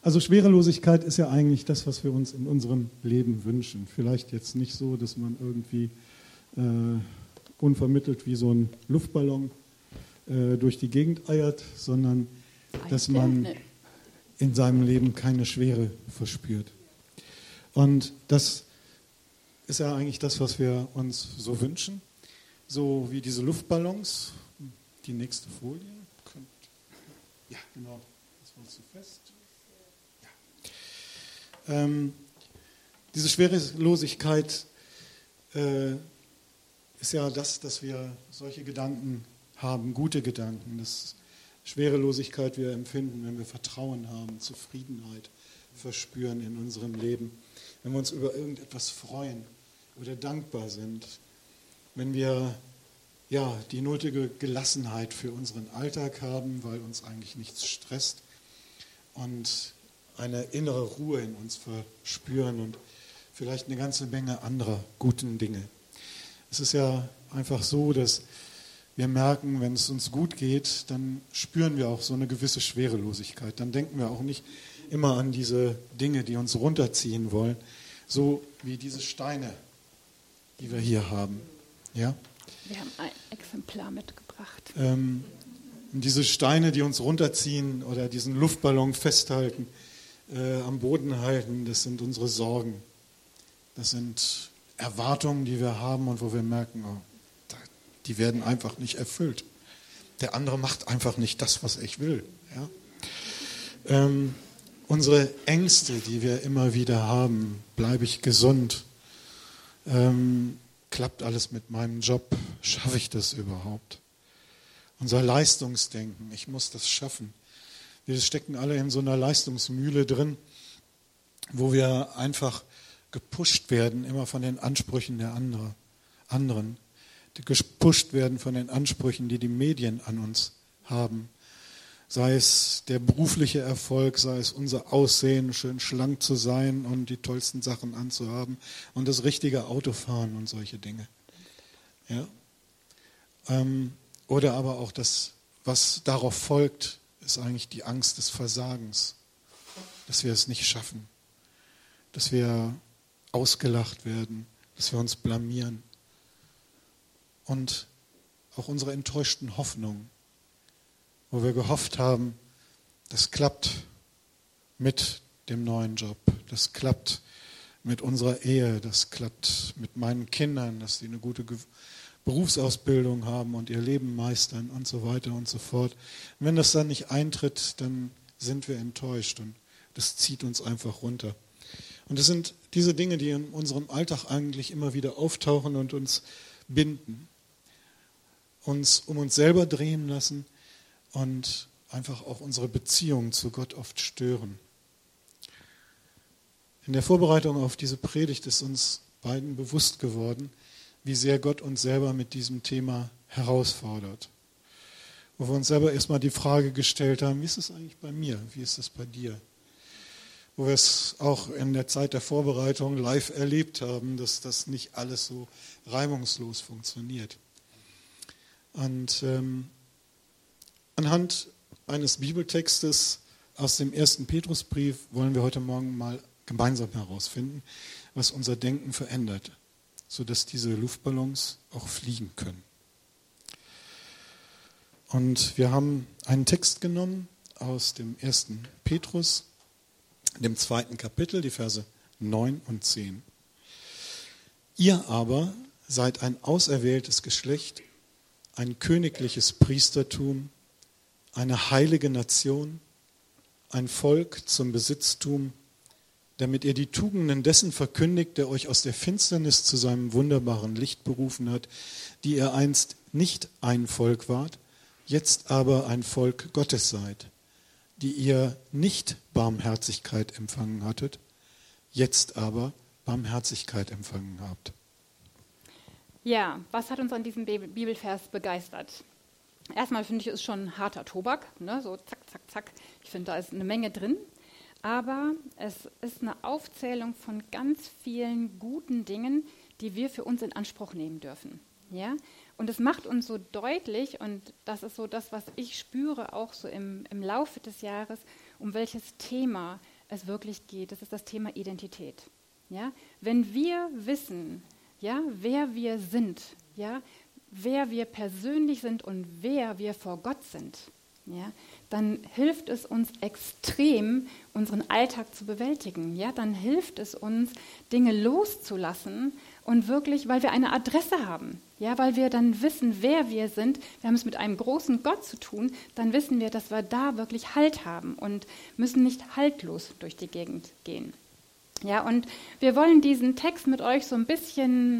Also Schwerelosigkeit ist ja eigentlich das, was wir uns in unserem Leben wünschen. Vielleicht jetzt nicht so, dass man irgendwie unvermittelt wie so ein Luftballon durch die Gegend eiert, sondern dass man in seinem Leben keine Schwere verspürt. Und das ist ja eigentlich das, was wir uns so wünschen. So wie diese Luftballons. Die nächste Folie. Ja, genau. Das war zu fest. Ja. Diese Schwerelosigkeit ist ja das, dass wir solche Gedanken haben, gute Gedanken. Das Schwerelosigkeit wir empfinden, wenn wir Vertrauen haben, Zufriedenheit verspüren in unserem Leben, wenn wir uns über irgendetwas freuen oder dankbar sind, wenn wir die nötige Gelassenheit für unseren Alltag haben, weil uns eigentlich nichts stresst und eine innere Ruhe in uns verspüren und vielleicht eine ganze Menge anderer guten Dinge. Es ist ja einfach so, dass wir merken, wenn es uns gut geht, dann spüren wir auch so eine gewisse Schwerelosigkeit. Dann denken wir auch nicht immer an diese Dinge, die uns runterziehen wollen, so wie diese Steine, die wir hier haben. Ja? Wir haben ein Exemplar mitgebracht. Diese Steine, die uns runterziehen oder diesen Luftballon festhalten, am Boden halten, das sind unsere Sorgen. Das sind Erwartungen, die wir haben und wo wir merken, die werden einfach nicht erfüllt. Der andere macht einfach nicht das, was ich will. Ja? Unsere Ängste, die wir immer wieder haben, bleibe ich gesund? Klappt alles mit meinem Job? Schaffe ich das überhaupt? Unser Leistungsdenken, ich muss das schaffen. Wir stecken alle in so einer Leistungsmühle drin, wo wir einfach gepusht werden, immer von den Ansprüchen der anderen. Gepusht werden von den Ansprüchen, die die Medien an uns haben. Sei es der berufliche Erfolg, sei es unser Aussehen, schön schlank zu sein und die tollsten Sachen anzuhaben und das richtige Autofahren und solche Dinge. Ja? Oder aber auch das, was darauf folgt, ist eigentlich die Angst des Versagens, dass wir es nicht schaffen, dass wir ausgelacht werden, dass wir uns blamieren. Und auch unsere enttäuschten Hoffnungen, wo wir gehofft haben, das klappt mit dem neuen Job, das klappt mit unserer Ehe, das klappt mit meinen Kindern, dass sie eine gute Berufsausbildung haben und ihr Leben meistern und so weiter und so fort. Und wenn das dann nicht eintritt, dann sind wir enttäuscht und das zieht uns einfach runter. Und das sind diese Dinge, die in unserem Alltag eigentlich immer wieder auftauchen und uns binden, uns um uns selber drehen lassen und einfach auch unsere Beziehung zu Gott oft stören. In der Vorbereitung auf diese Predigt ist uns beiden bewusst geworden, wie sehr Gott uns selber mit diesem Thema herausfordert. Wo wir uns selber erstmal die Frage gestellt haben, wie ist es eigentlich bei mir, wie ist es bei dir? Wo wir es auch in der Zeit der Vorbereitung live erlebt haben, dass das nicht alles so reibungslos funktioniert. Und anhand eines Bibeltextes aus dem 1. Petrusbrief wollen wir heute Morgen mal gemeinsam herausfinden, was unser Denken verändert, sodass diese Luftballons auch fliegen können. Und wir haben einen Text genommen aus dem 1. Petrus, dem 2. Kapitel, die Verse 9 und 10. Ihr aber seid ein auserwähltes Geschlecht, ein königliches Priestertum, eine heilige Nation, ein Volk zum Besitztum, damit ihr die Tugenden dessen verkündigt, der euch aus der Finsternis zu seinem wunderbaren Licht berufen hat, die ihr einst nicht ein Volk wart, jetzt aber ein Volk Gottes seid, die ihr nicht Barmherzigkeit empfangen hattet, jetzt aber Barmherzigkeit empfangen habt. Ja, was hat uns an diesem Bibelvers begeistert? Erstmal finde ich, es ist schon harter Tobak, ne? So zack, zack, zack. Ich finde, da ist eine Menge drin. Aber es ist eine Aufzählung von ganz vielen guten Dingen, die wir für uns in Anspruch nehmen dürfen. Ja? Und es macht uns so deutlich, und das ist so das, was ich spüre, auch so im Laufe des Jahres, um welches Thema es wirklich geht. Das ist das Thema Identität. Ja? Wenn wir wissen, ja, wer wir sind, ja, wer wir persönlich sind und wer wir vor Gott sind, ja, dann hilft es uns extrem, unseren Alltag zu bewältigen. Ja? Dann hilft es uns, Dinge loszulassen und wirklich, weil wir eine Adresse haben, ja, weil wir dann wissen, wer wir sind. Wir haben es mit einem großen Gott zu tun, dann wissen wir, dass wir da wirklich Halt haben und müssen nicht haltlos durch die Gegend gehen. Ja, und wir wollen diesen Text mit euch so ein bisschen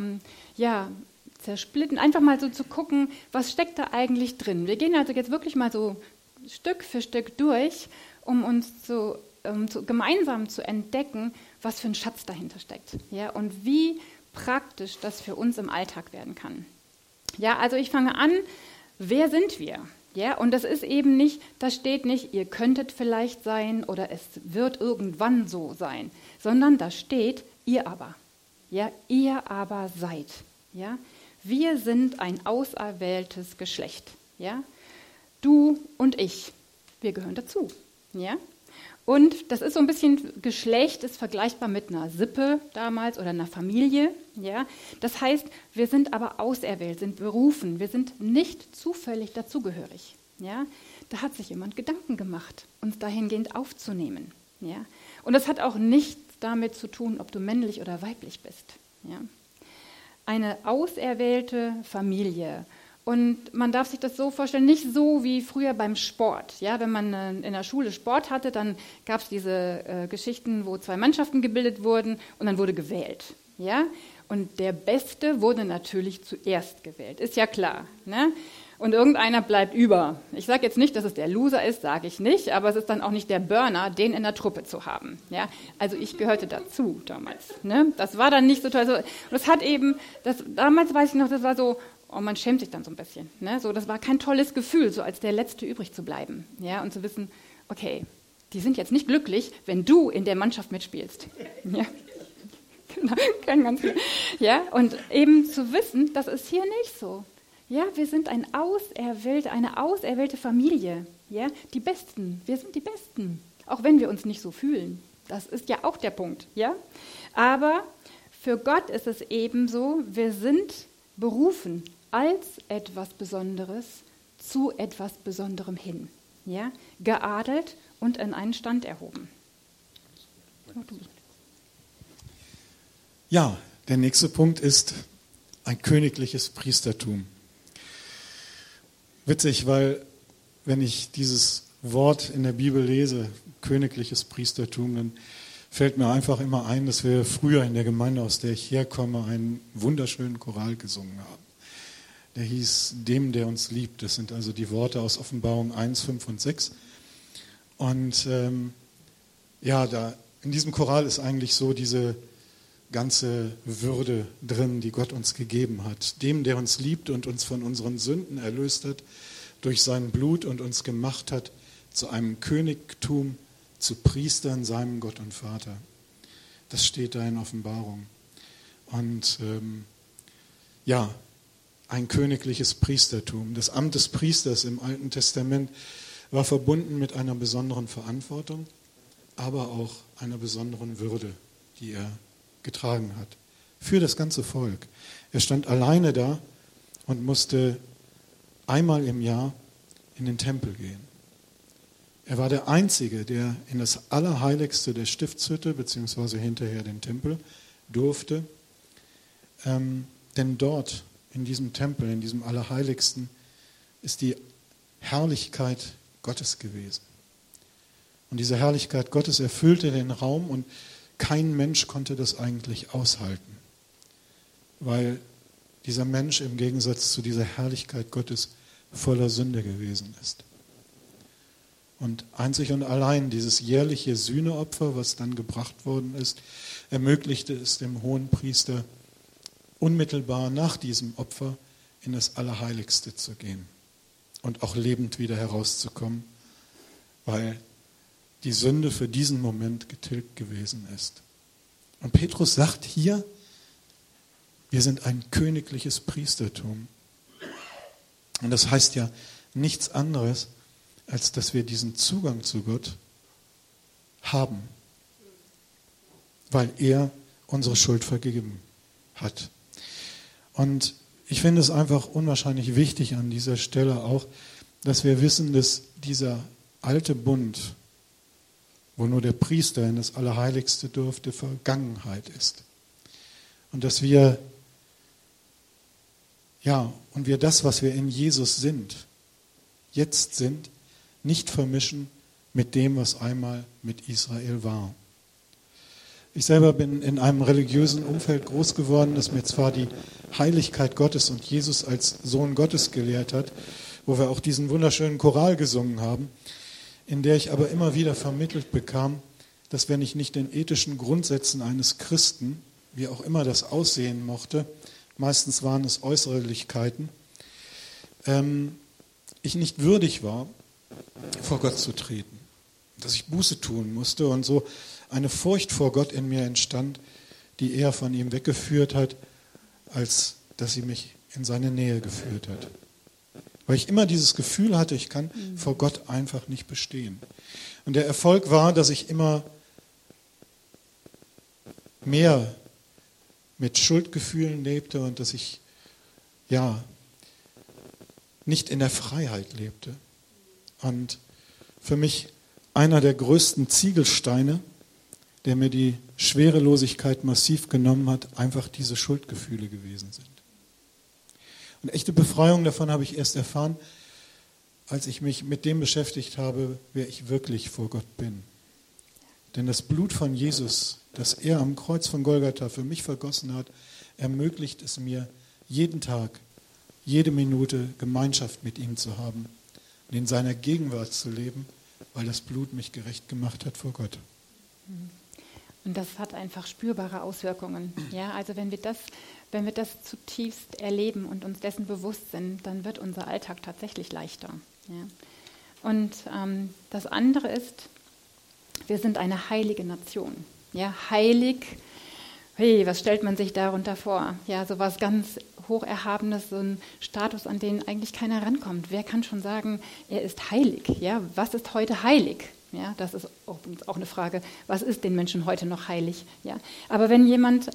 zersplitten, einfach mal so zu gucken, was steckt da eigentlich drin. Wir gehen also jetzt wirklich mal so Stück für Stück durch, um uns gemeinsam zu entdecken, was für ein Schatz dahinter steckt, ja, und wie praktisch das für uns im Alltag werden kann. Ja, also ich fange an, wer sind wir? Ja, und das ist eben nicht, da steht nicht, ihr könntet vielleicht sein oder es wird irgendwann so sein, sondern da steht, ihr aber. Ja, ihr aber seid. Ja, wir sind ein auserwähltes Geschlecht. Ja, du und ich, wir gehören dazu. Ja, und das ist so ein bisschen, Geschlecht ist vergleichbar mit einer Sippe damals oder einer Familie. Ja, das heißt, wir sind aber auserwählt, sind berufen, wir sind nicht zufällig dazugehörig. Ja, da hat sich jemand Gedanken gemacht, uns dahingehend aufzunehmen. Ja, und das hat auch nichts damit zu tun, ob du männlich oder weiblich bist. Ja, eine auserwählte Familie. Und man darf sich das so vorstellen, nicht so wie früher beim Sport. Ja, wenn man in der Schule Sport hatte, dann gab es diese Geschichten, wo 2 Mannschaften gebildet wurden und dann wurde gewählt. Ja, und der Beste wurde natürlich zuerst gewählt, ist ja klar. Ne? Und irgendeiner bleibt über. Ich sage jetzt nicht, dass es der Loser ist, sage ich nicht, aber es ist dann auch nicht der Burner, den in der Truppe zu haben. Ja? Also ich gehörte dazu damals. Ne? Das war dann nicht so toll. Und das hat eben, damals weiß ich noch, das war so, oh, man schämt sich dann so ein bisschen. Ne? So, das war kein tolles Gefühl, so als der Letzte übrig zu bleiben. Ja? Und zu wissen, okay, die sind jetzt nicht glücklich, wenn du in der Mannschaft mitspielst. Ja? Genau, ja? Und eben zu wissen, das ist hier nicht so. Ja, wir sind eine auserwählte Familie. Ja, die Besten. Wir sind die Besten. Auch wenn wir uns nicht so fühlen. Das ist ja auch der Punkt. Ja? Aber für Gott ist es eben so, wir sind berufen als etwas Besonderes zu etwas Besonderem hin. Ja? Geadelt und in einen Stand erhoben. Ja, der nächste Punkt ist ein königliches Priestertum. Witzig, weil wenn ich dieses Wort in der Bibel lese, königliches Priestertum, dann fällt mir einfach immer ein, dass wir früher in der Gemeinde, aus der ich herkomme, einen wunderschönen Choral gesungen haben. Der hieß Dem, der uns liebt. Das sind also die Worte aus Offenbarung 1, 5 und 6. Und da in diesem Choral ist eigentlich so diese ganze Würde drin, die Gott uns gegeben hat. Dem, der uns liebt und uns von unseren Sünden erlöst hat, durch sein Blut und uns gemacht hat zu einem Königtum, zu Priestern, seinem Gott und Vater. Das steht da in Offenbarung. Und ein königliches Priestertum. Das Amt des Priesters im Alten Testament war verbunden mit einer besonderen Verantwortung, aber auch einer besonderen Würde, die er getragen hat, für das ganze Volk. Er stand alleine da und musste einmal im Jahr in den Tempel gehen. Er war der Einzige, der in das Allerheiligste der Stiftshütte, beziehungsweise hinterher den Tempel, durfte. Denn dort, in diesem Tempel, in diesem Allerheiligsten, ist die Herrlichkeit Gottes gewesen. Und diese Herrlichkeit Gottes erfüllte den Raum und kein Mensch konnte das eigentlich aushalten, weil dieser Mensch im Gegensatz zu dieser Herrlichkeit Gottes voller Sünde gewesen ist. Und einzig und allein dieses jährliche Sühneopfer, was dann gebracht worden ist, ermöglichte es dem Hohenpriester, unmittelbar nach diesem Opfer in das Allerheiligste zu gehen und auch lebend wieder herauszukommen, weil die Sünde für diesen Moment getilgt gewesen ist. Und Petrus sagt hier, wir sind ein königliches Priestertum. Und das heißt ja nichts anderes, als dass wir diesen Zugang zu Gott haben, weil er unsere Schuld vergeben hat. Und ich finde es einfach unwahrscheinlich wichtig an dieser Stelle auch, dass wir wissen, dass dieser alte Bund, wo nur der Priester in das Allerheiligste durfte, Vergangenheit ist. Und dass wir das, was wir in Jesus sind, jetzt sind, nicht vermischen mit dem, was einmal mit Israel war. Ich selber bin in einem religiösen Umfeld groß geworden, das mir zwar die Heiligkeit Gottes und Jesus als Sohn Gottes gelehrt hat, wo wir auch diesen wunderschönen Choral gesungen haben, in der ich aber immer wieder vermittelt bekam, dass wenn ich nicht den ethischen Grundsätzen eines Christen, wie auch immer das aussehen mochte, meistens waren es Äußerlichkeiten, ich nicht würdig war, vor Gott zu treten, dass ich Buße tun musste und so eine Furcht vor Gott in mir entstand, die eher von ihm weggeführt hat, als dass sie mich in seine Nähe geführt hat. Weil ich immer dieses Gefühl hatte, ich kann vor Gott einfach nicht bestehen. Und der Erfolg war, dass ich immer mehr mit Schuldgefühlen lebte und dass ich nicht in der Freiheit lebte. Und für mich einer der größten Ziegelsteine, der mir die Schwerelosigkeit massiv genommen hat, einfach diese Schuldgefühle gewesen sind. Und echte Befreiung davon habe ich erst erfahren, als ich mich mit dem beschäftigt habe, wer ich wirklich vor Gott bin. Denn das Blut von Jesus, das er am Kreuz von Golgatha für mich vergossen hat, ermöglicht es mir, jeden Tag, jede Minute Gemeinschaft mit ihm zu haben und in seiner Gegenwart zu leben, weil das Blut mich gerecht gemacht hat vor Gott. Und das hat einfach spürbare Auswirkungen. Ja, also wenn wir das zutiefst erleben und uns dessen bewusst sind, dann wird unser Alltag tatsächlich leichter. Ja. Und das andere ist, wir sind eine heilige Nation. Ja, heilig, hey, was stellt man sich darunter vor? Ja, so was ganz Hocherhabenes, so ein Status, an den eigentlich keiner rankommt. Wer kann schon sagen, er ist heilig? Ja, was ist heute heilig? Ja, das ist auch eine Frage, was ist den Menschen heute noch heilig? Ja, aber wenn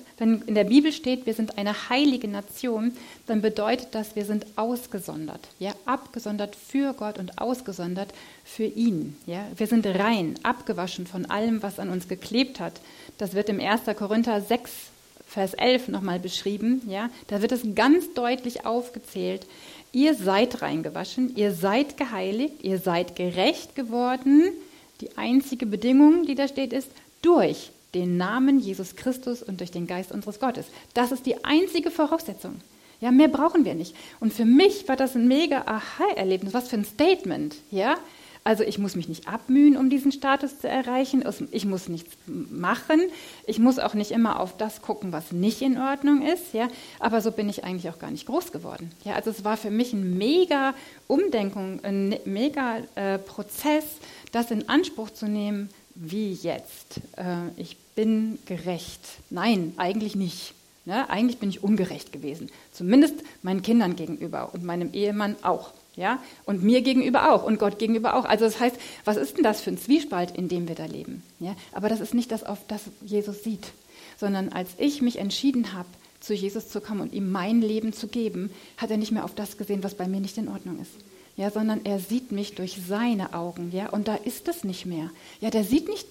in der Bibel steht, wir sind eine heilige Nation, dann bedeutet das, wir sind ausgesondert, ja, abgesondert für Gott und ausgesondert für ihn. Ja, wir sind rein, abgewaschen von allem, was an uns geklebt hat. Das wird im 1. Korinther 6, Vers 11 nochmal beschrieben. Ja, da wird es ganz deutlich aufgezählt. Ihr seid reingewaschen, ihr seid geheiligt, ihr seid gerecht geworden. Die einzige Bedingung, die da steht, ist durch den Namen Jesus Christus und durch den Geist unseres Gottes. Das ist die einzige Voraussetzung. Ja, mehr brauchen wir nicht. Und für mich war das ein mega Aha-Erlebnis. Was für ein Statement. Ja? Also ich muss mich nicht abmühen, um diesen Status zu erreichen. Ich muss nichts machen. Ich muss auch nicht immer auf das gucken, was nicht in Ordnung ist. Ja? Aber so bin ich eigentlich auch gar nicht groß geworden. Ja? Also es war für mich ein mega Umdenkung, ein mega Prozess, das in Anspruch zu nehmen, wie jetzt. Ich bin gerecht. Nein, eigentlich nicht. Ne? Eigentlich bin ich ungerecht gewesen. Zumindest meinen Kindern gegenüber und meinem Ehemann auch. Ja? Und mir gegenüber auch und Gott gegenüber auch. Also das heißt, was ist denn das für ein Zwiespalt, in dem wir da leben? Ja? Aber das ist nicht das, auf das Jesus sieht, sondern als ich mich entschieden habe, zu Jesus zu kommen und ihm mein Leben zu geben, hat er nicht mehr auf das gesehen, was bei mir nicht in Ordnung ist. Ja, sondern er sieht mich durch seine Augen, ja, und da ist es nicht mehr. Ja, der sieht nicht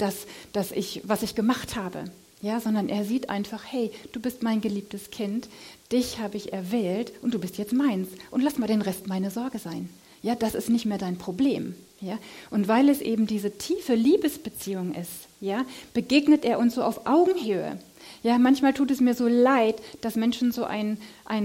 was ich gemacht habe, ja, sondern er sieht einfach, hey, du bist mein geliebtes Kind, dich habe ich erwählt und du bist jetzt meins und lass mal den Rest meine Sorge sein. Ja, das ist nicht mehr dein Problem, ja. Und weil es eben diese tiefe Liebesbeziehung ist, ja, begegnet er uns so auf Augenhöhe. Ja, manchmal tut es mir so leid, dass Menschen so ein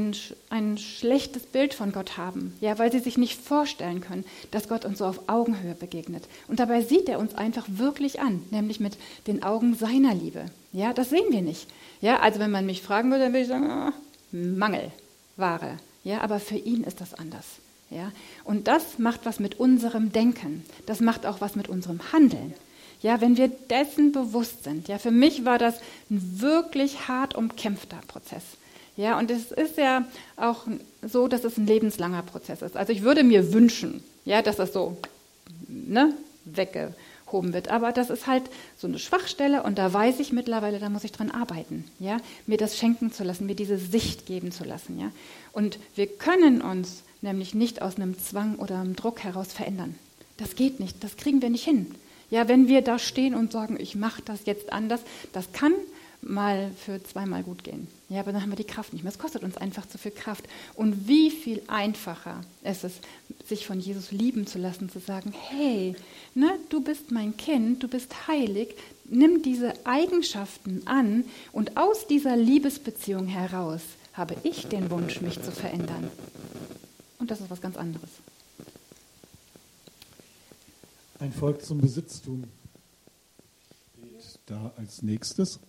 schlechtes Bild von Gott haben, ja, weil sie sich nicht vorstellen können, dass Gott uns so auf Augenhöhe begegnet. Und dabei sieht er uns einfach wirklich an, nämlich mit den Augen seiner Liebe. Ja, das sehen wir nicht. Ja, also wenn man mich fragen würde, dann würde ich sagen, Mangelware. Ja, aber für ihn ist das anders. Ja, und das macht was mit unserem Denken. Das macht auch was mit unserem Handeln. Ja, wenn wir dessen bewusst sind. Ja, für mich war das ein wirklich hart umkämpfter Prozess. Ja, und es ist ja auch so, dass es ein lebenslanger Prozess ist. Also ich würde mir wünschen, ja, dass das so weggeholt aufgehoben wird. Aber das ist halt so eine Schwachstelle und da weiß ich mittlerweile, da muss ich dran arbeiten, ja, mir das schenken zu lassen, mir diese Sicht geben zu lassen, ja. Und wir können uns nämlich nicht aus einem Zwang oder einem Druck heraus verändern. Das geht nicht, das kriegen wir nicht hin. Ja, wenn wir da stehen und sagen, ich mache das jetzt anders, das kann mal für zweimal gut gehen. Ja, aber dann haben wir die Kraft nicht mehr. Es kostet uns einfach zu viel Kraft. Und wie viel einfacher ist es, sich von Jesus lieben zu lassen, zu sagen, hey, ne, du bist mein Kind, du bist heilig, nimm diese Eigenschaften an und aus dieser Liebesbeziehung heraus habe ich den Wunsch, mich zu verändern. Und das ist was ganz anderes. Ein Volk zum Besitztum steht da als nächstes.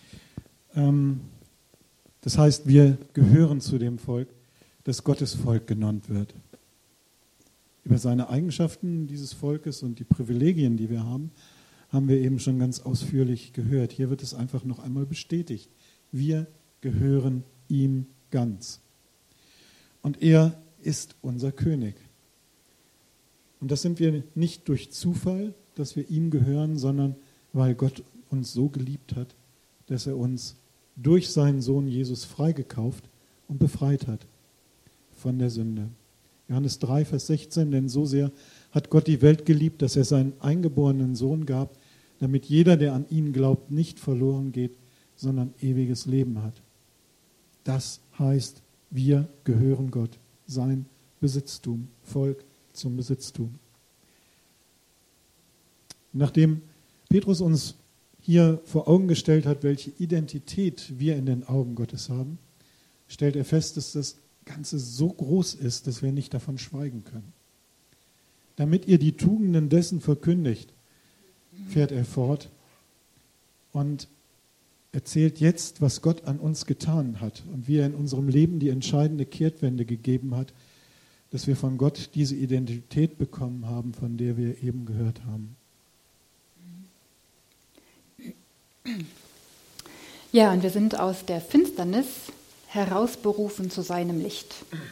Das heißt, wir gehören zu dem Volk, das Gottes Volk genannt wird. Über seine Eigenschaften dieses Volkes und die Privilegien, die wir haben wir eben schon ganz ausführlich gehört. Hier wird es einfach noch einmal bestätigt. Wir gehören ihm ganz. Und er ist unser König. Und das sind wir nicht durch Zufall, dass wir ihm gehören, sondern weil Gott uns so geliebt hat, dass er uns durch seinen Sohn Jesus freigekauft und befreit hat von der Sünde. Johannes 3, Vers 16, denn so sehr hat Gott die Welt geliebt, dass er seinen eingeborenen Sohn gab, damit jeder, der an ihn glaubt, nicht verloren geht, sondern ewiges Leben hat. Das heißt, wir gehören Gott, sein Besitztum, Volk zum Besitztum. Nachdem Petrus uns hier vor Augen gestellt hat, welche Identität wir in den Augen Gottes haben, stellt er fest, dass das Ganze so groß ist, dass wir nicht davon schweigen können. Damit ihr die Tugenden dessen verkündigt, fährt er fort und erzählt jetzt, was Gott an uns getan hat und wie er in unserem Leben die entscheidende Kehrtwende gegeben hat, dass wir von Gott diese Identität bekommen haben, von der wir eben gehört haben. Ja, und wir sind aus der Finsternis herausberufen zu seinem Licht.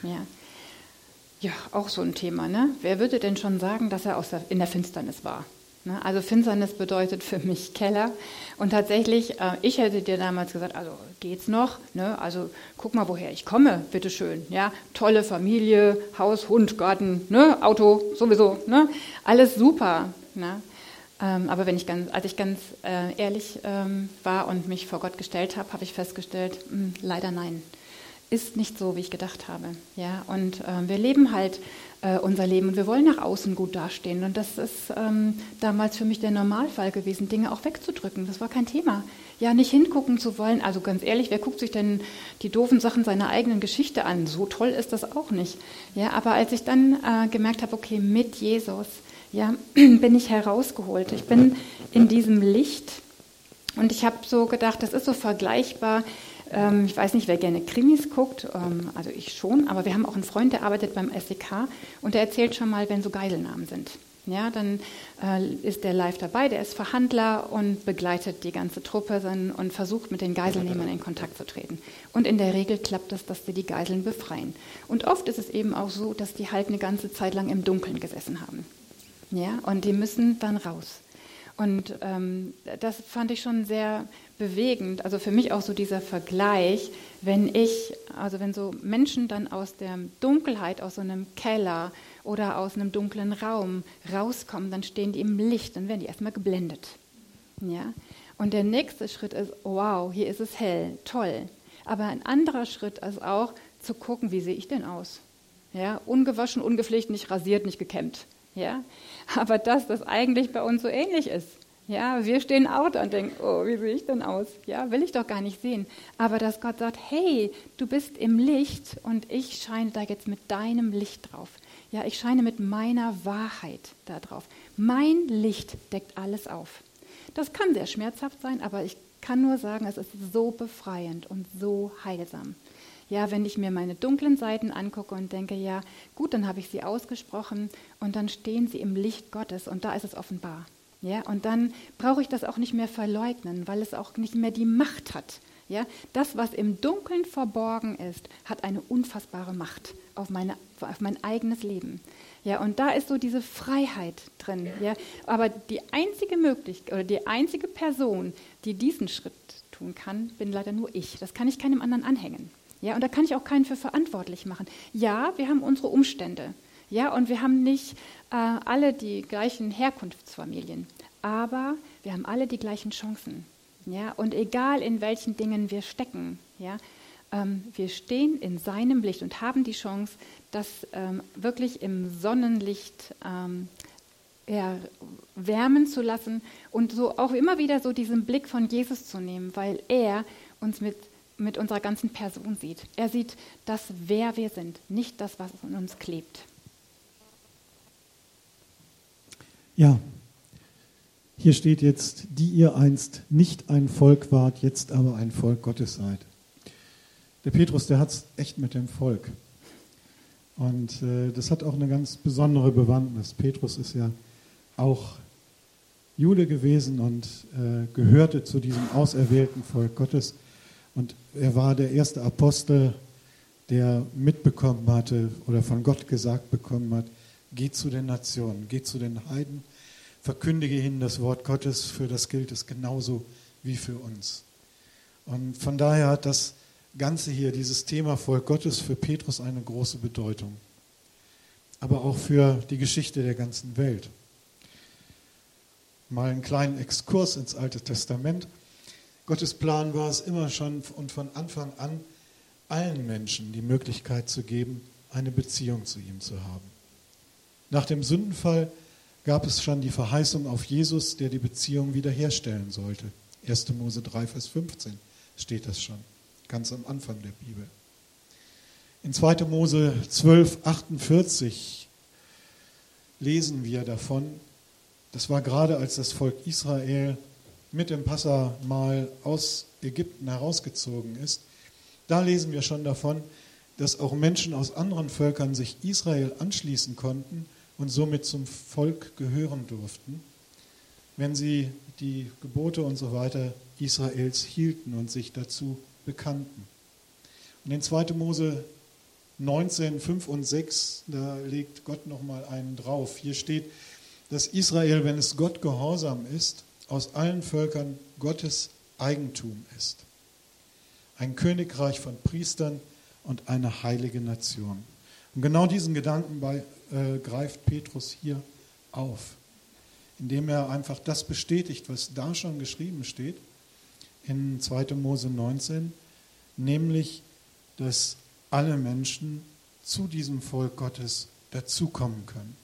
Ja, auch so ein Thema, ne? Wer würde denn schon sagen, dass er in der Finsternis war? Ne? Also Finsternis bedeutet für mich Keller. Und tatsächlich, ich hätte dir damals gesagt, also geht's noch? Ne? Also guck mal, woher ich komme, bitteschön. Ja? Tolle Familie, Haus, Hund, Garten, ne? Auto, sowieso. Ne? Alles super. Ne? Aber als ich ganz ehrlich war und mich vor Gott gestellt habe, habe ich festgestellt, leider nein. Ist nicht so, wie ich gedacht habe. Ja? Und wir leben halt unser Leben und wir wollen nach außen gut dastehen. Und das ist damals für mich der Normalfall gewesen, Dinge auch wegzudrücken. Das war kein Thema. Ja, nicht hingucken zu wollen. Also ganz ehrlich, wer guckt sich denn die doofen Sachen seiner eigenen Geschichte an? So toll ist das auch nicht. Ja, aber als ich dann gemerkt habe, okay, mit Jesus, ja, bin ich herausgeholt. Ich bin in diesem Licht und ich habe so gedacht, das ist so vergleichbar. Ich weiß nicht, wer gerne Krimis guckt, also ich schon, aber wir haben auch einen Freund, der arbeitet beim SEK und der erzählt schon mal, wenn so Geiselnahmen sind. Ja, dann ist der live dabei, der ist Verhandler und begleitet die ganze Truppe und versucht mit den Geiselnehmern in Kontakt zu treten. Und in der Regel klappt es, dass sie die Geiseln befreien. Und oft ist es eben auch so, dass die halt eine ganze Zeit lang im Dunkeln gesessen haben. Ja, und die müssen dann raus. Und das fand ich schon sehr bewegend. Also für mich auch so dieser Vergleich, wenn so Menschen dann aus der Dunkelheit, aus so einem Keller oder aus einem dunklen Raum rauskommen, dann stehen die im Licht, dann werden die erstmal geblendet. Ja? Und der nächste Schritt ist, wow, hier ist es hell, toll. Aber ein anderer Schritt ist auch zu gucken, wie sehe ich denn aus? Ja? Ungewaschen, ungepflegt, nicht rasiert, nicht gekämmt. Ja? Aber dass das eigentlich bei uns so ähnlich ist. Ja, wir stehen auch da und denken, oh, wie sehe ich denn aus? Ja, will ich doch gar nicht sehen. Aber dass Gott sagt, hey, du bist im Licht und ich scheine da jetzt mit deinem Licht drauf. Ja, ich scheine mit meiner Wahrheit da drauf. Mein Licht deckt alles auf. Das kann sehr schmerzhaft sein, aber ich kann nur sagen, es ist so befreiend und so heilsam. Ja, wenn ich mir meine dunklen Seiten angucke und denke, ja, gut, dann habe ich sie ausgesprochen und dann stehen sie im Licht Gottes und da ist es offenbar. Ja, und dann brauche ich das auch nicht mehr verleugnen, weil es auch nicht mehr die Macht hat. Ja, das, was im Dunkeln verborgen ist, hat eine unfassbare Macht auf mein eigenes Leben. Ja, und da ist so diese Freiheit drin. Ja. Aber die einzige Möglichkeit oder die einzige Person, die diesen Schritt tun kann, bin leider nur ich. Das kann ich keinem anderen anhängen. Ja, und da kann ich auch keinen für verantwortlich machen. Ja, wir haben unsere Umstände. Ja, und wir haben nicht alle die gleichen Herkunftsfamilien. Aber wir haben alle die gleichen Chancen. Ja, und egal in welchen Dingen wir stecken, ja, wir stehen in seinem Licht und haben die Chance, das wirklich im Sonnenlicht wärmen zu lassen und so auch immer wieder so diesen Blick von Jesus zu nehmen, weil er uns mit unserer ganzen Person sieht. Er sieht das, wer wir sind, nicht das, was in uns klebt. Ja, hier steht jetzt, die ihr einst nicht ein Volk wart, jetzt aber ein Volk Gottes seid. Der Petrus, der hat es echt mit dem Volk. Und das hat auch eine ganz besondere Bewandtnis. Petrus ist ja auch Jude gewesen und gehörte zu diesem auserwählten Volk Gottes. Und er war der erste Apostel, der mitbekommen hatte oder von Gott gesagt bekommen hat, geht zu den Nationen, geht zu den Heiden, verkündige ihnen das Wort Gottes, für das gilt es genauso wie für uns. Und von daher hat das Ganze hier, dieses Thema Volk Gottes, für Petrus eine große Bedeutung. Aber auch für die Geschichte der ganzen Welt. Mal einen kleinen Exkurs ins Alte Testament. Gottes Plan war es immer schon und von Anfang an, allen Menschen die Möglichkeit zu geben, eine Beziehung zu ihm zu haben. Nach dem Sündenfall gab es schon die Verheißung auf Jesus, der die Beziehung wiederherstellen sollte. 1. Mose 3, Vers 15 steht das schon, ganz am Anfang der Bibel. In 2. Mose 12, 48 lesen wir davon, das war gerade als das Volk Israel mit dem Passamahl aus Ägypten herausgezogen ist, da lesen wir schon davon, dass auch Menschen aus anderen Völkern sich Israel anschließen konnten und somit zum Volk gehören durften, wenn sie die Gebote und so weiter Israels hielten und sich dazu bekannten. Und in 2. Mose 19, 5 und 6, da legt Gott nochmal einen drauf. Hier steht, dass Israel, wenn es Gott gehorsam ist, aus allen Völkern Gottes Eigentum ist. Ein Königreich von Priestern und eine heilige Nation. Und genau diesen Gedanken greift Petrus hier auf, indem er einfach das bestätigt, was da schon geschrieben steht in 2. Mose 19, nämlich, dass alle Menschen zu diesem Volk Gottes dazukommen können.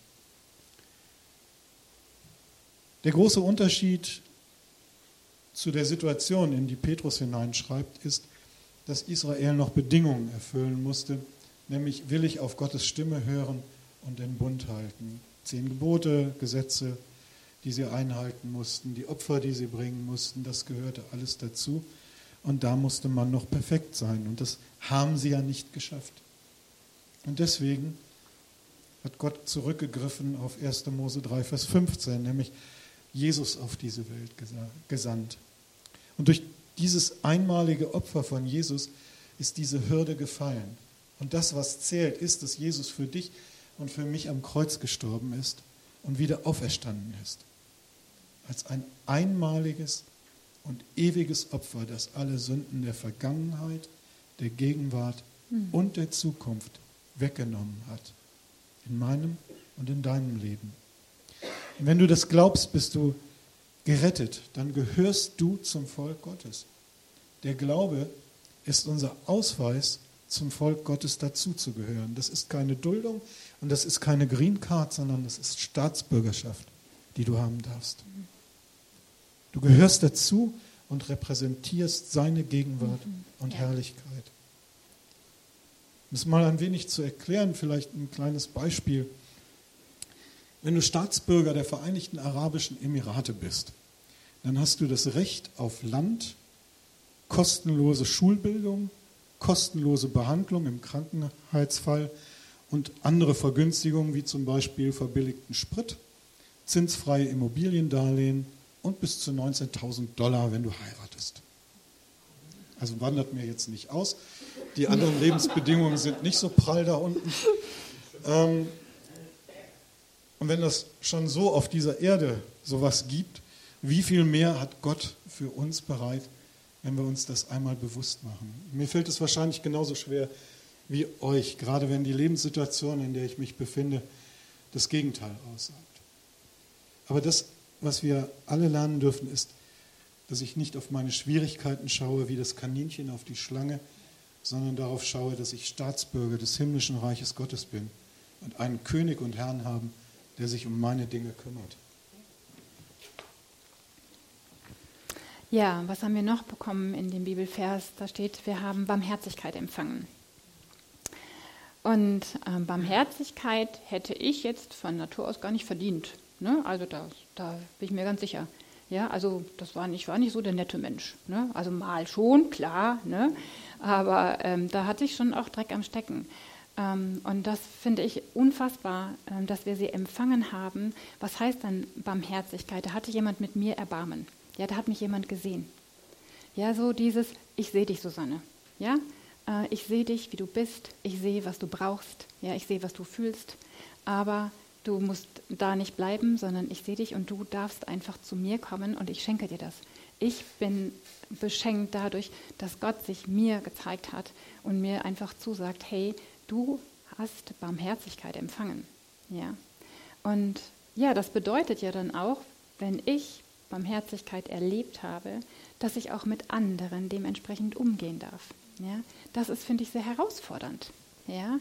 Der große Unterschied zu der Situation, in die Petrus hineinschreibt, ist, dass Israel noch Bedingungen erfüllen musste, nämlich will ich auf Gottes Stimme hören und den Bund halten. 10 Gebote, Gesetze, die sie einhalten mussten, die Opfer, die sie bringen mussten, das gehörte alles dazu. Und da musste man noch perfekt sein. Und das haben sie ja nicht geschafft. Und deswegen hat Gott zurückgegriffen auf 1. Mose 3, Vers 15, nämlich Jesus auf diese Welt gesandt. Und durch dieses einmalige Opfer von Jesus ist diese Hürde gefallen. Und das, was zählt, ist, dass Jesus für dich und für mich am Kreuz gestorben ist und wieder auferstanden ist. Als ein einmaliges und ewiges Opfer, das alle Sünden der Vergangenheit, der Gegenwart und der Zukunft weggenommen hat. In meinem und in deinem Leben. Und wenn du das glaubst, bist du gerettet. Dann gehörst du zum Volk Gottes. Der Glaube ist unser Ausweis, zum Volk Gottes dazuzugehören. Das ist keine Duldung und das ist keine Green Card, sondern das ist Staatsbürgerschaft, die du haben darfst. Du gehörst dazu und repräsentierst seine Gegenwart und Herrlichkeit. Um es mal ein wenig zu erklären, vielleicht ein kleines Beispiel. Wenn du Staatsbürger der Vereinigten Arabischen Emirate bist, dann hast du das Recht auf Land, kostenlose Schulbildung, kostenlose Behandlung im Krankheitsfall und andere Vergünstigungen wie zum Beispiel verbilligten Sprit, zinsfreie Immobiliendarlehen und bis zu $19.000, wenn du heiratest. Also wandert mir jetzt nicht aus. Die anderen Lebensbedingungen sind nicht so prall da unten. Und wenn das schon so auf dieser Erde sowas gibt, wie viel mehr hat Gott für uns bereit, wenn wir uns das einmal bewusst machen? Mir fällt es wahrscheinlich genauso schwer wie euch, gerade wenn die Lebenssituation, in der ich mich befinde, das Gegenteil aussagt. Aber das, was wir alle lernen dürfen, ist, dass ich nicht auf meine Schwierigkeiten schaue wie das Kaninchen auf die Schlange, sondern darauf schaue, dass ich Staatsbürger des himmlischen Reiches Gottes bin und einen König und Herrn haben, der sich um meine Dinge kümmert. Ja, was haben wir noch bekommen in dem Bibelvers? Da steht, wir haben Barmherzigkeit empfangen. Und Barmherzigkeit hätte ich jetzt von Natur aus gar nicht verdient. Ne? Also da bin ich mir ganz sicher. Ja, also ich war nicht so der nette Mensch. Ne? Also mal schon, klar, ne? Aber da hatte ich schon auch Dreck am Stecken. Und das finde ich unfassbar, dass wir sie empfangen haben. Was heißt dann Barmherzigkeit? Da hatte jemand mit mir Erbarmen. Ja, da hat mich jemand gesehen. Ja, so dieses, ich sehe dich, Susanne. Ja, ich sehe dich, wie du bist. Ich sehe, was du brauchst. Ja, ich sehe, was du fühlst. Aber du musst da nicht bleiben, sondern ich sehe dich und du darfst einfach zu mir kommen und ich schenke dir das. Ich bin beschenkt dadurch, dass Gott sich mir gezeigt hat und mir einfach zusagt, hey, du hast Barmherzigkeit empfangen. Ja. Und ja, das bedeutet ja dann auch, wenn ich Barmherzigkeit erlebt habe, dass ich auch mit anderen dementsprechend umgehen darf. Ja. Das ist, finde ich, sehr herausfordernd. Ja.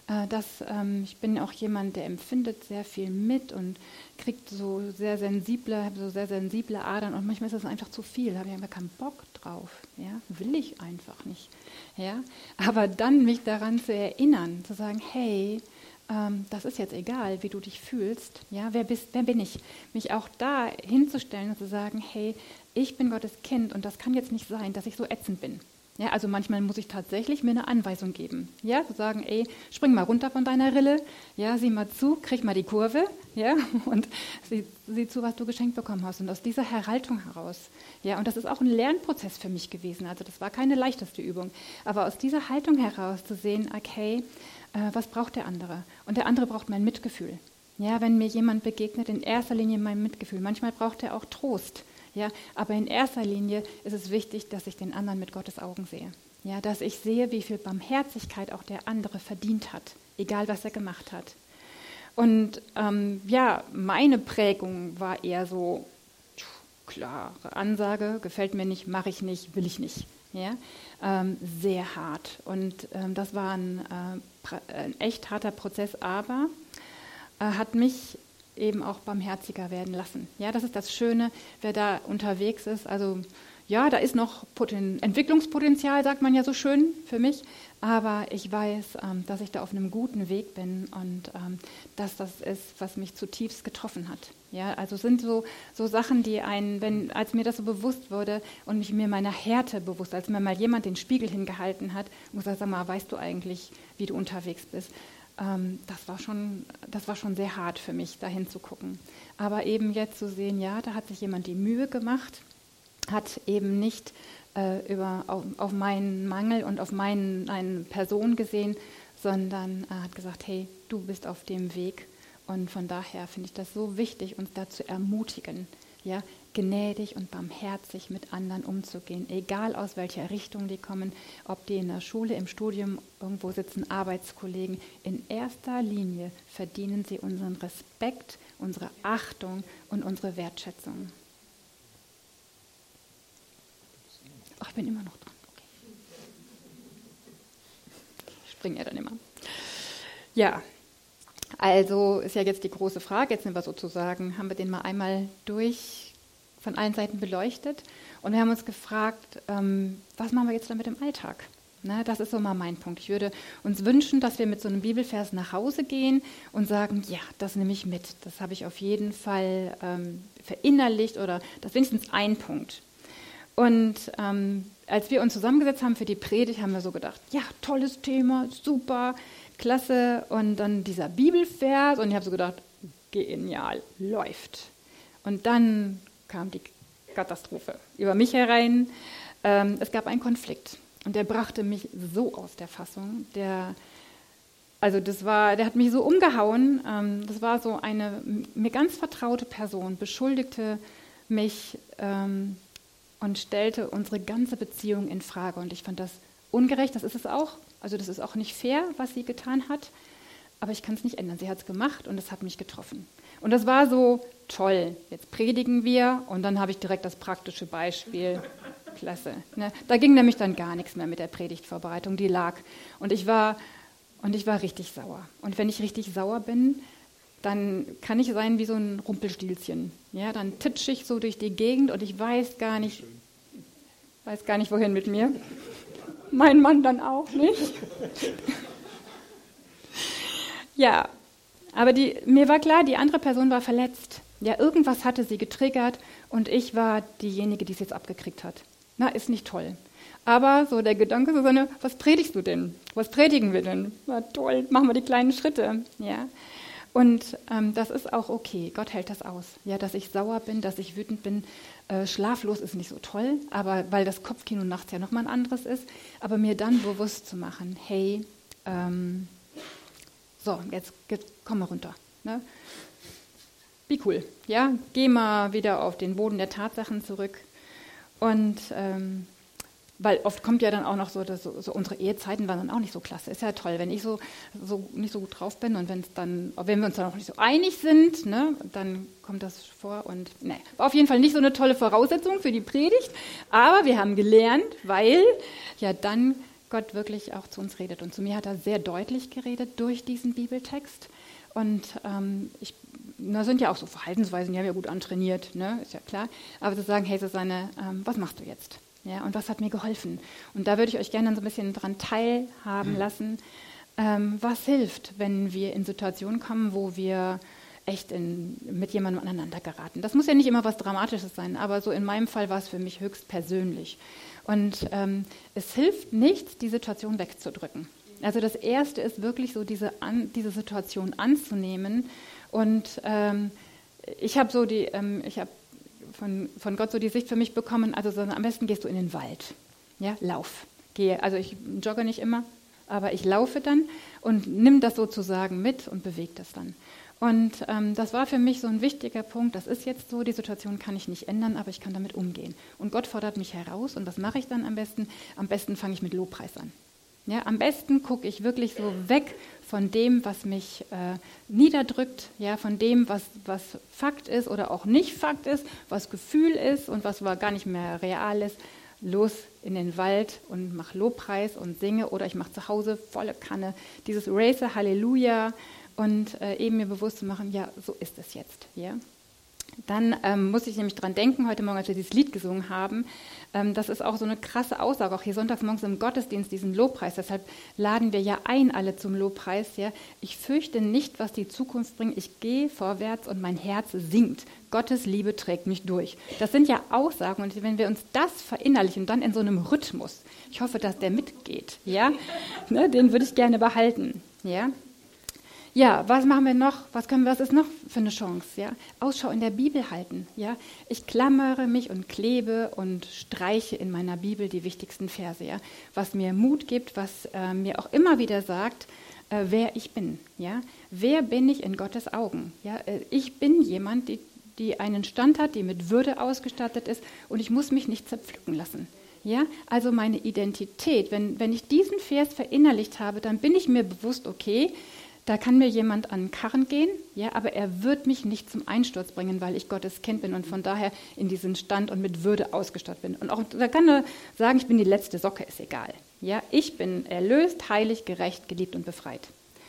Ich bin auch jemand, der empfindet sehr viel mit und kriegt so sehr sensible Adern und manchmal ist das einfach zu viel, da habe ich einfach keinen Bock drauf, ja, will ich einfach nicht, ja, aber dann mich daran zu erinnern, zu sagen, hey, das ist jetzt egal, wie du dich fühlst, ja, wer bin ich, mich auch da hinzustellen und zu sagen, hey, ich bin Gottes Kind und das kann jetzt nicht sein, dass ich so ätzend bin. Ja, also manchmal muss ich tatsächlich mir eine Anweisung geben. Ja, zu sagen, ey, spring mal runter von deiner Rille, ja, sieh mal zu, krieg mal die Kurve, ja, und sieh zu, was du geschenkt bekommen hast. Und aus dieser Haltung heraus, ja, und das ist auch ein Lernprozess für mich gewesen. Also das war keine leichteste Übung. Aber aus dieser Haltung heraus zu sehen, okay, was braucht der andere? Und der andere braucht mein Mitgefühl. Ja, wenn mir jemand begegnet, in erster Linie mein Mitgefühl. Manchmal braucht er auch Trost. Ja, aber in erster Linie ist es wichtig, dass ich den anderen mit Gottes Augen sehe. Ja, dass ich sehe, wie viel Barmherzigkeit auch der andere verdient hat, egal was er gemacht hat. Und meine Prägung war eher so, klare Ansage, gefällt mir nicht, mache ich nicht, will ich nicht. Ja, sehr hart. Und das war ein echt harter Prozess, aber hat mich eben auch barmherziger werden lassen. Ja, das ist das Schöne, wer da unterwegs ist. Also ja, da ist noch Entwicklungspotenzial, sagt man ja so schön für mich. Aber ich weiß, dass ich da auf einem guten Weg bin und dass das ist, was mich zutiefst getroffen hat. Ja, also sind so Sachen, die als mir das so bewusst wurde und mir meiner Härte bewusst, als mir mal jemand den Spiegel hingehalten hat und gesagt, sag mal, weißt du eigentlich, wie du unterwegs bist? Das war schon sehr hart für mich, da hinzugucken. Aber eben jetzt zu sehen, ja, da hat sich jemand die Mühe gemacht, hat eben nicht auf meinen Mangel und auf eine Person gesehen, sondern hat gesagt, hey, du bist auf dem Weg. Und von daher finde ich das so wichtig, uns da zu ermutigen, ja, gnädig und barmherzig mit anderen umzugehen, egal aus welcher Richtung die kommen, ob die in der Schule, im Studium irgendwo sitzen, Arbeitskollegen. In erster Linie verdienen sie unseren Respekt, unsere Achtung und unsere Wertschätzung. Ach, ich bin immer noch dran. Okay. Ich springe ja dann immer. Ja, also ist ja jetzt die große Frage, jetzt sind wir sozusagen, haben wir den mal einmal von allen Seiten beleuchtet und wir haben uns gefragt, was machen wir jetzt damit im Alltag? Na, das ist so mal mein Punkt. Ich würde uns wünschen, dass wir mit so einem Bibelvers nach Hause gehen und sagen, ja, das nehme ich mit. Das habe ich auf jeden Fall verinnerlicht oder das ist wenigstens ein Punkt. Und als wir uns zusammengesetzt haben für die Predigt, haben wir so gedacht, ja, tolles Thema, super, klasse. Und dann dieser Bibelvers und ich habe so gedacht, genial, läuft. Und dann kam die Katastrophe über mich herein. Es gab einen Konflikt und der brachte mich so aus der Fassung. Also der hat mich so umgehauen. Das war so eine mir ganz vertraute Person, beschuldigte mich und stellte unsere ganze Beziehung in Frage. Und ich fand das ungerecht, das ist es auch. Also das ist auch nicht fair, was sie getan hat. Aber ich kann es nicht ändern. Sie hat es gemacht und es hat mich getroffen. Und das war so toll. Jetzt predigen wir und dann habe ich direkt das praktische Beispiel. Klasse. Ne? Da ging nämlich dann gar nichts mehr mit der Predigtvorbereitung. Die lag. Und ich war richtig sauer. Und wenn ich richtig sauer bin, dann kann ich sein wie so ein Rumpelstilzchen. Ja, dann titsche ich so durch die Gegend und ich weiß gar nicht, wohin mit mir. Mein Mann dann auch nicht. Ja, aber mir war klar, die andere Person war verletzt. Ja, irgendwas hatte sie getriggert und ich war diejenige, die es jetzt abgekriegt hat. Na, ist nicht toll. Aber so der Gedanke, Susanne, was predigst du denn? Was predigen wir denn? Na toll, machen wir die kleinen Schritte. Ja. Und das ist auch okay. Gott hält das aus. Ja, dass ich sauer bin, dass ich wütend bin. Schlaflos ist nicht so toll, aber weil das Kopfkino nachts ja nochmal ein anderes ist. Aber mir dann bewusst zu machen, hey, so, jetzt komm mal runter. Ne? Be cool. Ja, geh mal wieder auf den Boden der Tatsachen zurück. Und weil oft kommt ja dann auch noch so unsere Ehezeiten waren dann auch nicht so klasse. Ist ja toll, wenn ich so nicht so gut drauf bin und wenn wir uns dann auch nicht so einig sind, ne, dann kommt das vor und ne, war auf jeden Fall nicht so eine tolle Voraussetzung für die Predigt, aber wir haben gelernt, weil ja dann Gott wirklich auch zu uns redet und zu mir hat er sehr deutlich geredet durch diesen Bibeltext und da sind ja auch so Verhaltensweisen, die haben ja gut antrainiert, ne, ist ja klar, aber zu sagen, hey Susanne, was machst du jetzt? Ja, und was hat mir geholfen? Und da würde ich euch gerne so ein bisschen dran teilhaben lassen, was hilft, wenn wir in Situationen kommen, wo wir echt mit jemandem aneinander geraten. Das muss ja nicht immer was Dramatisches sein, aber so in meinem Fall war es für mich höchst persönlich. Und es hilft nichts, die Situation wegzudrücken. Also das Erste ist wirklich so, diese Situation anzunehmen. Und ich habe von Gott so die Sicht für mich bekommen, also am besten gehst du in den Wald. Ja, lauf. Also ich jogge nicht immer, aber ich laufe dann und nimm das sozusagen mit und bewege das dann. Und das war für mich so ein wichtiger Punkt. Das ist jetzt so, die Situation kann ich nicht ändern, aber ich kann damit umgehen. Und Gott fordert mich heraus und was mache ich dann am besten? Am besten fange ich mit Lobpreis an. Ja, am besten gucke ich wirklich so weg von dem, was mich niederdrückt, ja, von dem, was Fakt ist oder auch nicht Fakt ist, was Gefühl ist und was gar nicht mehr real ist. Los in den Wald und mach Lobpreis und singe oder ich mache zu Hause volle Kanne dieses Raise Halleluja und eben mir bewusst zu machen, ja, so ist es jetzt. Ja. Dann muss ich nämlich dran denken, heute Morgen, als wir dieses Lied gesungen haben, das ist auch so eine krasse Aussage, auch hier sonntags morgens im Gottesdienst, diesen Lobpreis. Deshalb laden wir ja ein, alle zum Lobpreis. Ja. Ich fürchte nicht, was die Zukunft bringt. Ich gehe vorwärts und mein Herz singt. Gottes Liebe trägt mich durch. Das sind ja Aussagen und wenn wir uns das verinnerlichen, dann in so einem Rhythmus, ich hoffe, dass der mitgeht, ja, ne, den würde ich gerne behalten, ja. Ja, was machen wir noch? Was ist noch für eine Chance? Ja? Ausschau in der Bibel halten. Ja? Ich klammere mich und klebe und streiche in meiner Bibel die wichtigsten Verse, ja? Was mir Mut gibt, was mir auch immer wieder sagt, wer ich bin. Ja? Wer bin ich in Gottes Augen? Ja? Ich bin jemand, die einen Stand hat, die mit Würde ausgestattet ist und ich muss mich nicht zerpflücken lassen. Ja? Also meine Identität, wenn ich diesen Vers verinnerlicht habe, dann bin ich mir bewusst, okay, da kann mir jemand an den Karren gehen, ja, aber er wird mich nicht zum Einsturz bringen, weil ich Gottes Kind bin und von daher in diesen Stand und mit Würde ausgestattet bin. Und auch da kann er sagen, ich bin die letzte Socke, ist egal. Ja, ich bin erlöst, heilig, gerecht, geliebt und befreit.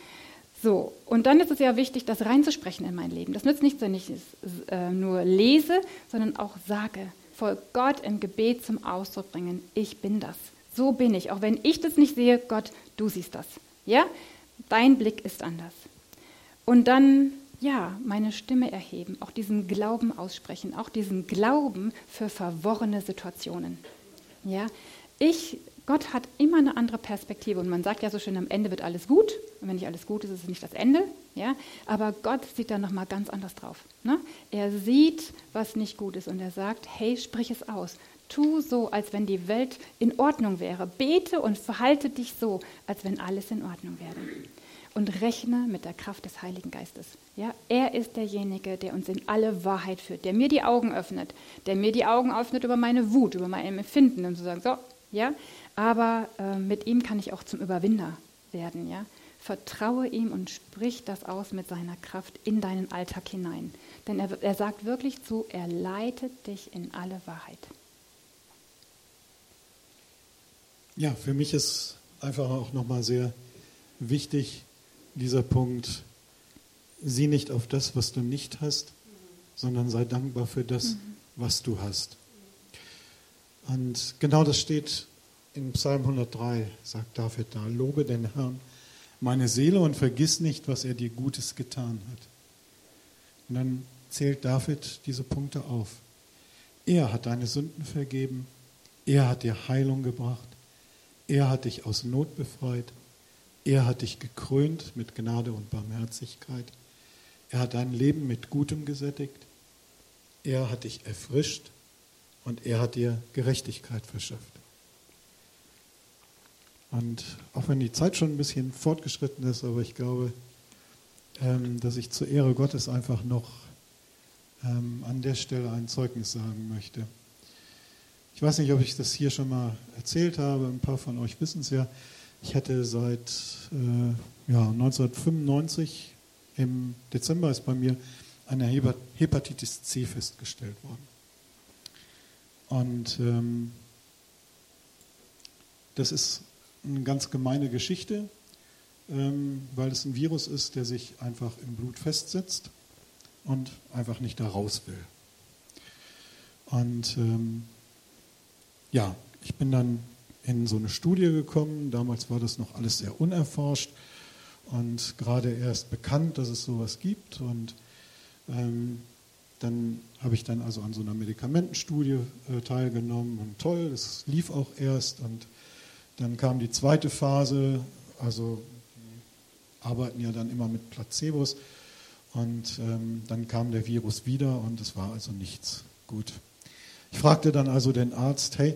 So, und dann ist es ja wichtig, das reinzusprechen in mein Leben. Das nützt nichts, wenn ich es nur lese, sondern auch sage, vor Gott im Gebet zum Ausdruck bringen, ich bin das. So bin ich. Auch wenn ich das nicht sehe, Gott, du siehst das. Ja? Dein Blick ist anders. Und dann, ja, meine Stimme erheben, auch diesen Glauben aussprechen, auch diesen Glauben für verworrene Situationen. Ja, Gott hat immer eine andere Perspektive und man sagt ja so schön, am Ende wird alles gut. Und wenn nicht alles gut ist, ist es nicht das Ende. Ja, aber Gott sieht da nochmal ganz anders drauf. Ne? Er sieht, was nicht gut ist und er sagt, hey, sprich es aus. Tu so, als wenn die Welt in Ordnung wäre. Bete und verhalte dich so, als wenn alles in Ordnung wäre. und rechne mit der Kraft des Heiligen Geistes. Ja, er ist derjenige, der uns in alle Wahrheit führt, der mir die Augen öffnet, über meine Wut, über mein Empfinden und zu sagen, so, ja, aber mit ihm kann ich auch zum Überwinder werden, ja. Vertraue ihm und sprich das aus mit seiner Kraft in deinen Alltag hinein. Denn er sagt wirklich zu, er leitet dich in alle Wahrheit. Ja, für mich ist einfach auch nochmal sehr wichtig dieser Punkt, sieh nicht auf das, was du nicht hast, sondern sei dankbar für das, was du hast. Und genau das steht in Psalm 103, sagt David da, lobe den Herrn, meine Seele, und vergiss nicht, was er dir Gutes getan hat. Und dann zählt David diese Punkte auf. Er hat deine Sünden vergeben, er hat dir Heilung gebracht, er hat dich aus Not befreit, er hat dich gekrönt mit Gnade und Barmherzigkeit, er hat dein Leben mit Gutem gesättigt, er hat dich erfrischt und er hat dir Gerechtigkeit verschafft. Und auch wenn die Zeit schon ein bisschen fortgeschritten ist, aber ich glaube, dass ich zur Ehre Gottes einfach noch an der Stelle ein Zeugnis sagen möchte. Ich weiß nicht, ob ich das hier schon mal erzählt habe, ein paar von euch wissen es ja. Ich hatte seit 1995, im Dezember ist bei mir eine Hepatitis C festgestellt worden. Und das ist eine ganz gemeine Geschichte, weil es ein Virus ist, der sich einfach im Blut festsetzt und einfach nicht da raus will. Und ich bin dann in so eine Studie gekommen. Damals war das noch alles sehr unerforscht und gerade erst bekannt, dass es sowas gibt. Und dann habe ich dann also an so einer Medikamentenstudie teilgenommen und toll, das lief auch erst. Und dann kam die zweite Phase, also die arbeiten ja dann immer mit Placebos. Und dann kam der Virus wieder und es war also nichts. Gut. Ich fragte dann also den Arzt, hey,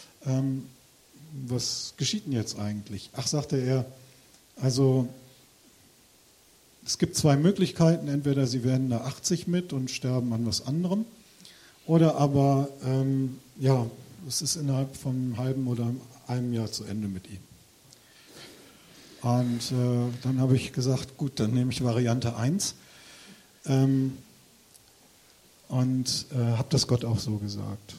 was geschieht denn jetzt eigentlich? Ach, sagte er, also es gibt zwei Möglichkeiten, entweder Sie werden da 80 mit und sterben an was anderem, oder aber, es ist innerhalb von einem halben oder einem Jahr zu Ende mit Ihnen. Und dann habe ich gesagt, gut, dann nehme ich Variante 1 und habe das Gott auch so gesagt.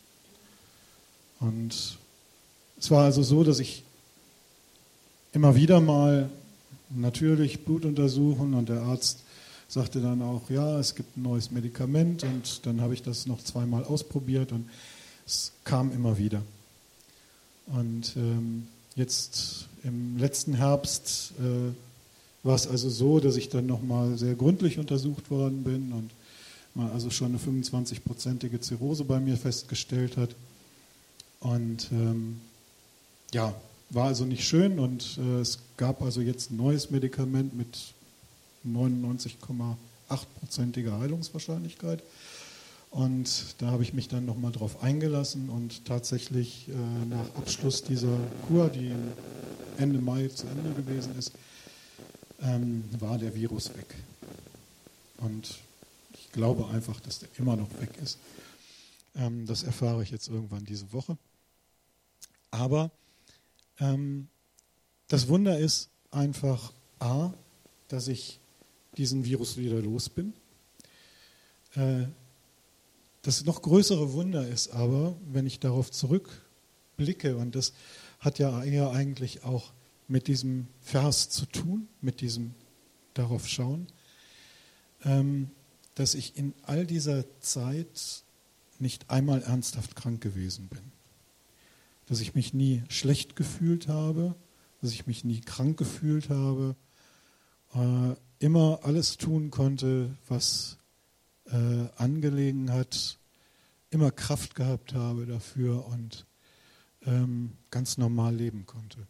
Und es war also so, dass ich immer wieder mal natürlich Blut untersuchen und der Arzt sagte dann auch, ja, es gibt ein neues Medikament, und dann habe ich das noch zweimal ausprobiert und es kam immer wieder. Und jetzt im letzten Herbst war es also so, dass ich dann nochmal sehr gründlich untersucht worden bin und man also schon eine 25-prozentige Zirrhose bei mir festgestellt hat. Und war also nicht schön, und es gab also jetzt ein neues Medikament mit 99,8%iger Heilungswahrscheinlichkeit. Und da habe ich mich dann nochmal drauf eingelassen, und tatsächlich nach Abschluss dieser Kur, die Ende Mai zu Ende gewesen ist, war der Virus weg. Und ich glaube einfach, dass der immer noch weg ist. Das erfahre ich jetzt irgendwann diese Woche. Aber das Wunder ist einfach dass ich diesen Virus wieder los bin. Das noch größere Wunder ist aber, wenn ich darauf zurückblicke, und das hat ja eher eigentlich auch mit diesem Vers zu tun, mit diesem darauf schauen, dass ich in all dieser Zeit nicht einmal ernsthaft krank gewesen bin. Dass ich mich nie schlecht gefühlt habe, dass ich mich nie krank gefühlt habe, immer alles tun konnte, was angelegen hat, immer Kraft gehabt habe dafür und ganz normal leben konnte.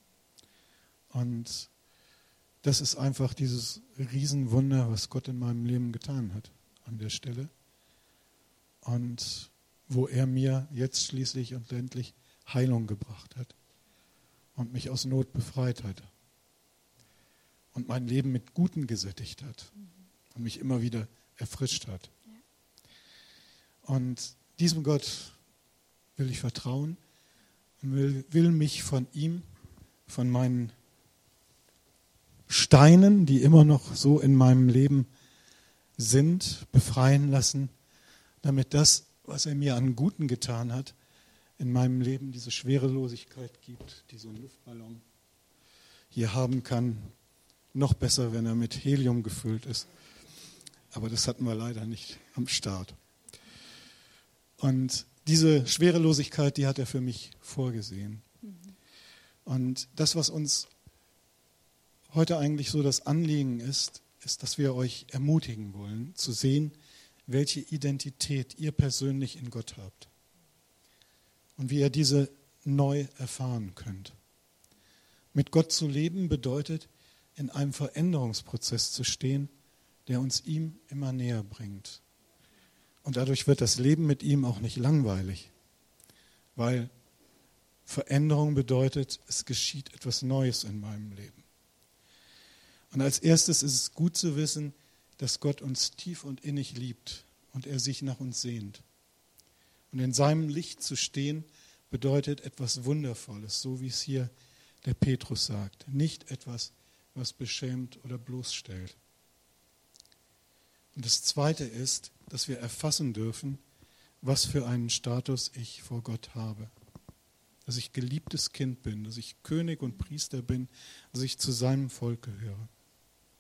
Und das ist einfach dieses Riesenwunder, was Gott in meinem Leben getan hat an der Stelle. Und wo er mir jetzt schließlich und endlich Heilung gebracht hat und mich aus Not befreit hat. und mein Leben mit Guten gesättigt hat und mich immer wieder erfrischt hat. Ja. Und diesem Gott will ich vertrauen und will mich von ihm, von meinen Steinen, die immer noch so in meinem Leben sind, befreien lassen, damit das, was er mir an Guten getan hat, in meinem Leben diese Schwerelosigkeit gibt, die so ein Luftballon hier haben kann. Noch besser, wenn er mit Helium gefüllt ist. Aber das hatten wir leider nicht am Start. Und diese Schwerelosigkeit, die hat er für mich vorgesehen. Und das, was uns heute eigentlich so das Anliegen ist, dass wir euch ermutigen wollen, zu sehen, welche Identität ihr persönlich in Gott habt und wie ihr diese neu erfahren könnt. Mit Gott zu leben bedeutet, in einem Veränderungsprozess zu stehen, der uns ihm immer näher bringt. Und dadurch wird das Leben mit ihm auch nicht langweilig, weil Veränderung bedeutet, es geschieht etwas Neues in meinem Leben. Und als erstes ist es gut zu wissen, dass Gott uns tief und innig liebt und er sich nach uns sehnt. Und in seinem Licht zu stehen, bedeutet etwas Wundervolles, so wie es hier der Petrus sagt. Nicht etwas, was beschämt oder bloßstellt. Und das Zweite ist, dass wir erfassen dürfen, was für einen Status ich vor Gott habe. Dass ich geliebtes Kind bin, dass ich König und Priester bin, dass ich zu seinem Volk gehöre.